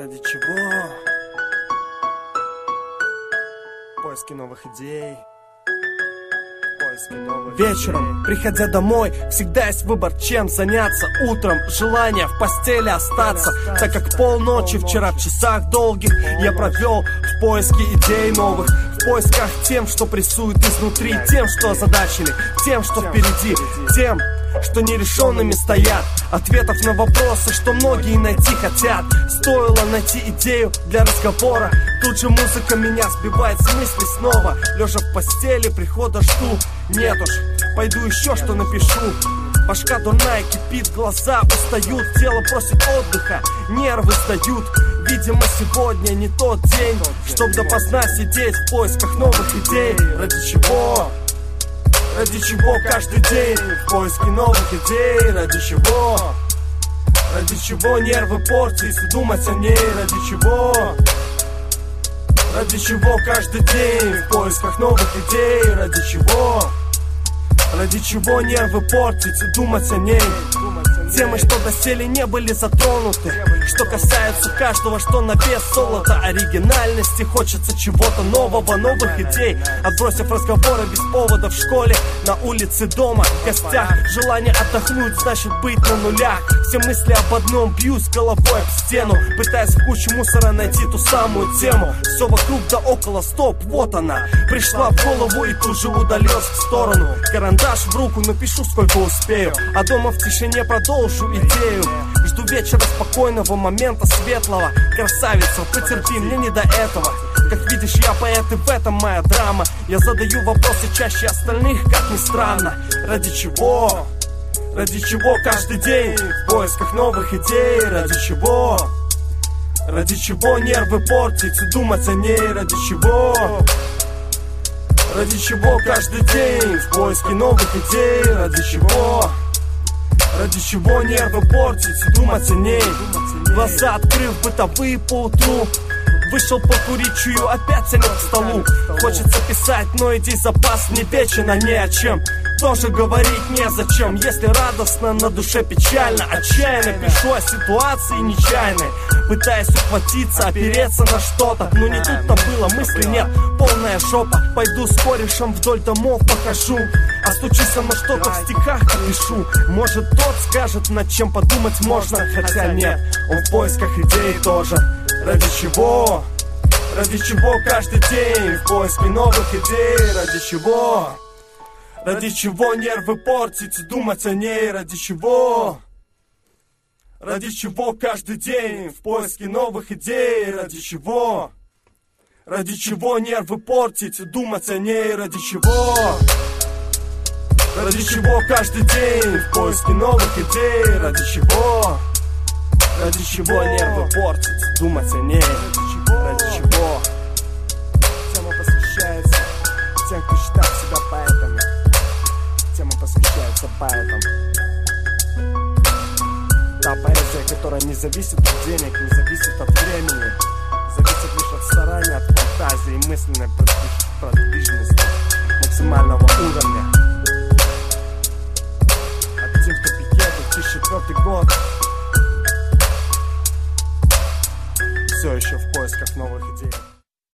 Ради чего? Поиски новых идей. Вечером, приходя домой, всегда есть выбор, чем заняться. Утром желание в постели остаться, так как полночи вчера в часах долгих я провел в поиске идей новых, в поисках тем, что прессует изнутри, тем, что озадачили, тем, что впереди, тем, что нерешенными стоят. Ответов на вопросы, что многие найти хотят. Стоило найти идею для разговора, тут же музыка меня сбивает с мысли снова. Лежа в постели, прихода жду. Нет уж, пойду еще что напишу. Башка дурная, кипит, глаза устают, тело просит отдыха, нервы сдают. Видимо, сегодня не тот день, чтоб допоздна сидеть в поисках новых идей. Ради чего? Ради чего каждый день в поиске новых идей? Ради чего? Ради чего нервы портить и думать о ней? Ради чего? Ради чего каждый день в поисках новых идей? Ради чего? Ради чего нервы портить и думать о ней? Темы, что доселе не были затронуты, что касаются каждого, что на вес золота. Оригинальности, хочется чего-то нового, новых идей. Отбросив разговоры без повода в школе, на улице, дома, в гостях. Желание отдохнуть, значит быть на нулях. Все мысли об одном, бьюсь головой об стену, пытаясь в куче мусора найти ту самую тему. Все вокруг да около, стоп, вот она пришла в голову и тут же удалилась в сторону. Карандаш в руку, напишу сколько успею, а дома в тишине продолжу идею. Жду вечера спокойного, момента светлого. Красавица, потерпи, мне не до этого. Как видишь, я поэт, и в этом моя драма. Я задаю вопросы чаще остальных, как ни странно. Ради чего? Ради чего каждый день в поисках новых идей? Ради чего? Ради чего нервы портить и думать о ней? Ради чего? Ради чего каждый день в поиске новых идей? Ради чего? Ради чего нервы портить и думать о ней? Глаза открыв, бытовые поутру, вышел покурить, чую, опять тянет к столу. Хочется писать, но идей запас не вечен, а не о чем тоже говорить незачем. Если радостно, на душе печально, отчаянно пишу о ситуации нечаянной, пытаясь ухватиться, опереться на что-то. Но не тут-то было, мысли нет, полная жопа. Пойду с корешем вдоль домов похожу, а стучусь на что-то в стихах напишу. Может, тот скажет, над чем подумать можно, хотя нет, он в поисках идей тоже. Ради чего? Ради чего каждый день в поиске новых идей? Ради чего? Ради чего нервы портить и думать о ней? Ради чего? Ради чего каждый день в поиске новых идей? Ради чего? Ради чего нервы портить и думать о ней? Ради чего? Ради чего каждый день в поиске новых идей? Ради чего? Ради чего нервы портить, думать о ней? Ради чего? Тема посвящается тем, кто считает себя поэтами. Тема посвящается поэтам. Та поэзия, которая не зависит от денег, не зависит от времени, зависит лишь от старания, от фантазии и мысленной продвижности максимального уровня. От Тим Топике, 2004 год. Все еще в поисках новых идей.